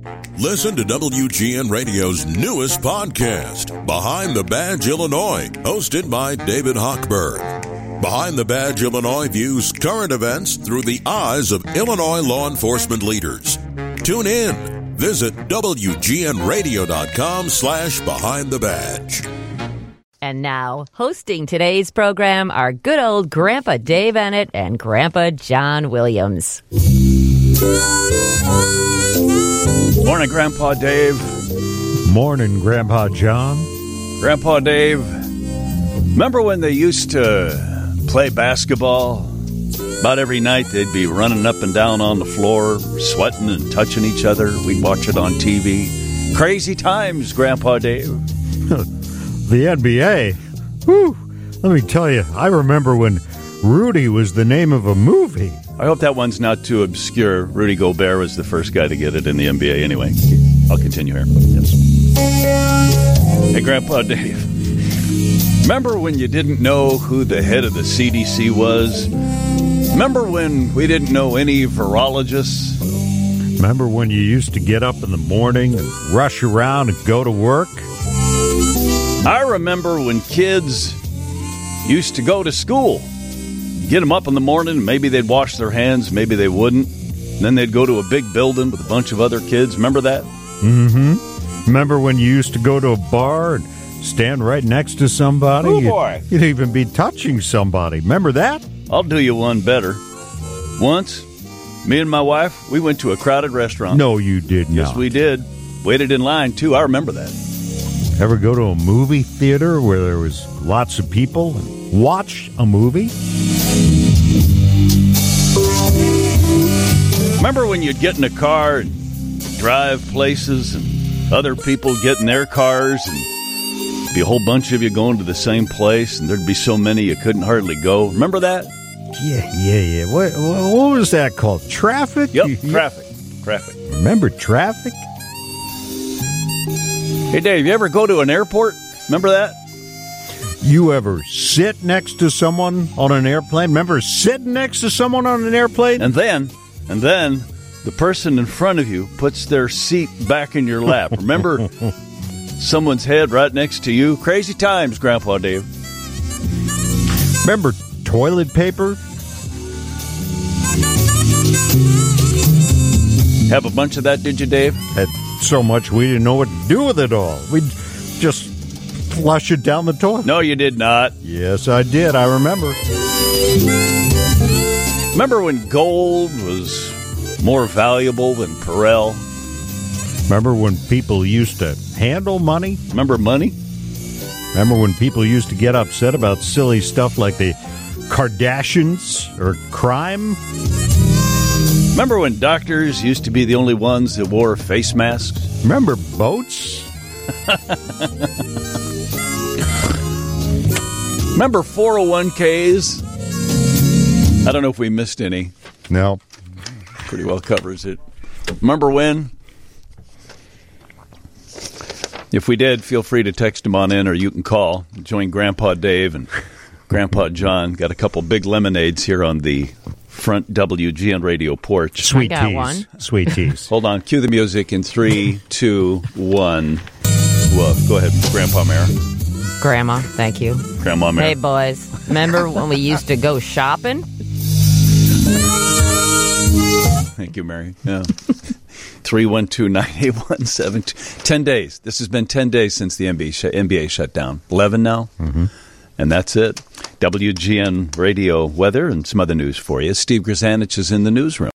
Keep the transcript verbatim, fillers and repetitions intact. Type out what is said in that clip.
Listen to W G N Radio's newest podcast, Behind the Badge Illinois, hosted by David Hochberg. Behind the Badge Illinois views current events through the eyes of Illinois law enforcement leaders. Tune in. Visit W G N radio dot com slash behind the badge. And now, hosting today's program are good old Grandpa Dave Ennett and Grandpa John Williams. Morning, Grandpa Dave. Morning, Grandpa John. Grandpa Dave, remember when they used to play basketball? About every night they'd be running up and down on the floor, sweating and touching each other. We'd watch it on T V. Crazy times, Grandpa Dave. The N B A? Whew. Let me tell you, I remember when Rudy was the name of a movie. I hope that one's not too obscure. Rudy Gobert was the first guy to get it in the N B A anyway. I'll continue here. Yes. Hey, Grandpa Dave. Remember when you didn't know who the head of the C D C was? Remember when we didn't know any virologists? Remember when you used to get up in the morning and rush around and go to work? I remember when kids used to go to school. Get them up in the morning, maybe they'd wash their hands, maybe they wouldn't. And then they'd go to a big building with a bunch of other kids. Remember that? Mm-hmm. Remember when you used to go to a bar and stand right next to somebody? Oh, boy. You'd, you'd even be touching somebody. Remember that? I'll do you one better. Once, me and my wife, we went to a crowded restaurant. No, you did not. Yes, we did. Waited in line, too. I remember that. Ever go to a movie theater where there was lots of people and watch a movie? Remember when you'd get in a car and drive places and other people get in their cars and be a whole bunch of you going to the same place and there'd be so many you couldn't hardly go? Remember that? Yeah, yeah, yeah. What, what was that called? Traffic? Yep, You- traffic. Traffic. Remember traffic? Hey, Dave, you ever go to an airport? Remember that? You ever sit next to someone on an airplane? Remember sitting next to someone on an airplane? And then, and then, the person in front of you puts their seat back in your lap. Remember someone's head right next to you? Crazy times, Grandpa Dave. Remember toilet paper? Have a bunch of that, did you, Dave? Had so much we didn't know what to do with it all. We'd just flush it down the toilet. No, you did not. Yes, I did. I remember. Remember when gold was more valuable than Perel? Remember when people used to handle money? Remember money? Remember when people used to get upset about silly stuff like the Kardashians or crime? Remember when doctors used to be the only ones that wore face masks? Remember boats? Remember four oh one k's? I don't know if we missed any. No. Pretty well covers it. Remember when? If we did, feel free to text them on in or you can call. Join Grandpa Dave and Grandpa John. Got a couple big lemonades here on the front W G N radio porch. Sweet I got teas. one. Sweet teas. Hold on. Cue the music in three, two, one. Woof. Go ahead, Grandpa Mare. Grandma, thank you. Grandma Mare. Hey, boys. Remember when we used to go shopping? Thank you, Mary. Yeah. three one two, nine eight one, seven two. Ten days. This has been ten days since the N B A, sh- N B A shut down. Eleven now. Mm-hmm. And that's it. W G N Radio weather and some other news for you. Steve Grzanich is in the newsroom.